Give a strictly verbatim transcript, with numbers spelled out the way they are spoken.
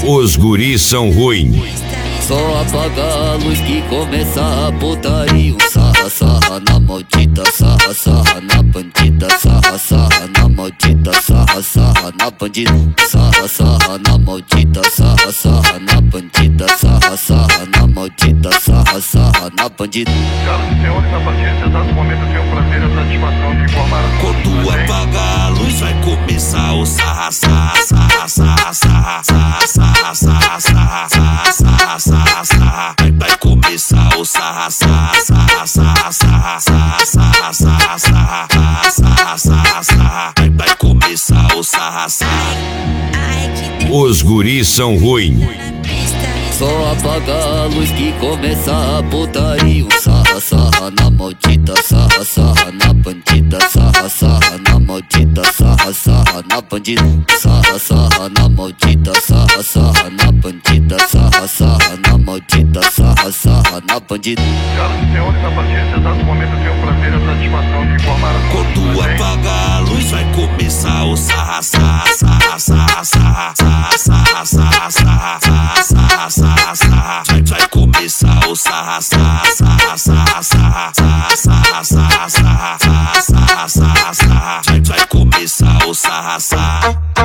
Os guris são ruins. Só apaga a luz que começa a putaria. Sarra, sarra na maldita, sarra, sarra na bandida. Sarra, sarra na maldita, sarra, sarra na bandida. Sarra, sarra na maldita, sarra, sarra na bandida. Sarra, sarra na maldita, sarra, sarra na bandida. Senhoras e senhores, a partir desse exato momento eu tenho o prazer e a satisfação de informar a todos. Quando apaga a luz vai começar o sarra, sarra, sarra, sarra, sarra, sarra, sarra, sarra, sarra, sarra, sarra, sarra. Vai, vai começar o sarra, sarra, sarra, sarra, sarra, sarra, sarra, sarra, sarra, sarra, sarra, sarra. Vai, vai começar o sarra, sarra. Os guris são ruins. Só apaga a luz que começa a putaria. Sarra, sarra na maldita, sarra, sarra na bandida. Sarra, sarra na maldita, sarra, sarra na bandida. Sarra, sarra na maldita, sarra, sarra na bandida. Sarra, sarra na maldita, sarra, sarra na bandida. Senhoras e senhores, a partir desse exato momento eu tenho o prazer e a satisfação de informar a todos. Quando apaga a luz vai começar o sarra, sarra, sarra, sarra, sarra, sarra, sarra, sarra, sarra, sarra, sarra, sarra. Vai, vai começar o sarra, sarra, sarra, sarra, sarra, sarra, sarra, sarra, sarra, sarra, sarra, sarra. Vai, vai começar o sarra, sarra.